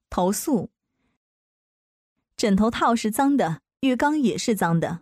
投诉。枕头套是脏的，浴缸也是脏的。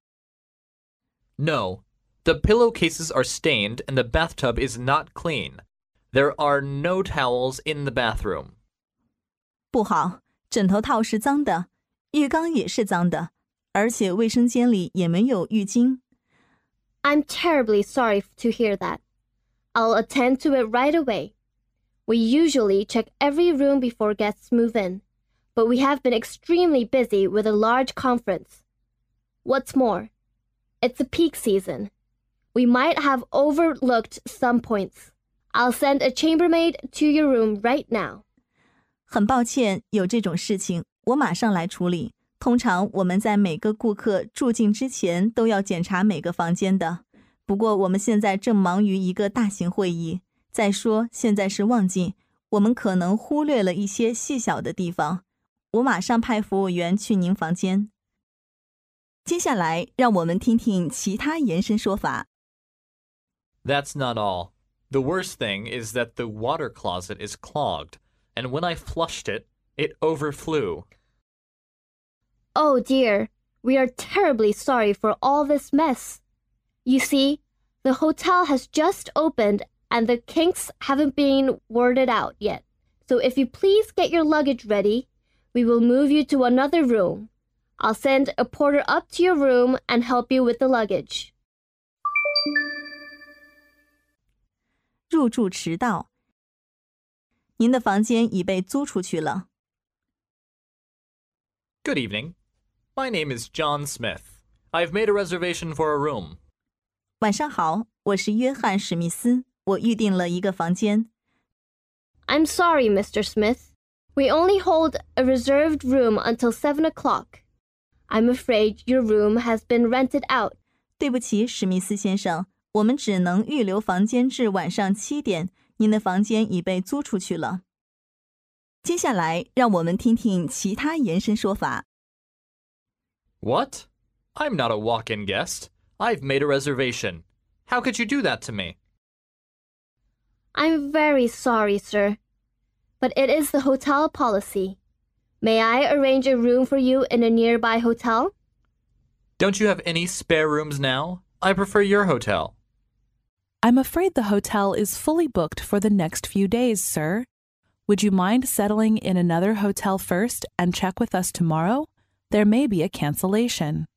No, the pillowcases are stained and the bathtub is not clean. There are no towels in the bathroom. 不好，枕头套是脏的，浴缸也是脏的，而且卫生间里也没有浴巾。 I'm terribly sorry to hear that. I'll attend to it right away. We usually check every room before guests move in, but we have been extremely busy with a large conference. What's more, it's a peak season. We might have overlooked some points. I'll send a chambermaid to your room right now. 很抱歉，有这种事情，我马上来处理。通常我们在每个顾客住进之前都要检查每个房间的。不过我们现在正忙于一个大型会议。再说，现在是旺季，我们可能忽略了一些细小的地方。我马上派服务员去您房间。接下来，让我们听听其他延伸说法。 That's not all. The worst thing is that the water closet is clogged, and when I flushed it, it overflew. Oh dear, we are terribly sorry for all this mess. You see, the hotel has just opened and the kinks haven't been worded out yet. So if you please get your luggage ready, we will move you to another room. I'll send a porter up to your room and help you with the luggage. 入住迟到。您的房间已被租出去了。 Good evening. My name is John Smith. I've made a reservation for a room. 晚上好，我是约翰·史密斯，我预订了一个房间。 I'm sorry, Mr. Smith. We only hold a reserved room until 7 o'clock. I'm afraid your room has been rented out. 对不起，史密斯先生，我们只能预留房间至晚上7点，您的房间已被租出去了。接下来，让我们听听其他延伸说法。 What? I'm not a walk-in guest. I've made a reservation. How could you do that to me? I'm very sorry, sir. But it is the hotel policy. May I arrange a room for you in a nearby hotel? Don't you have any spare rooms now? I prefer your hotel. I'm afraid the hotel is fully booked for the next few days, sir. Would you mind settling in another hotel first and check with us tomorrow? There may be a cancellation.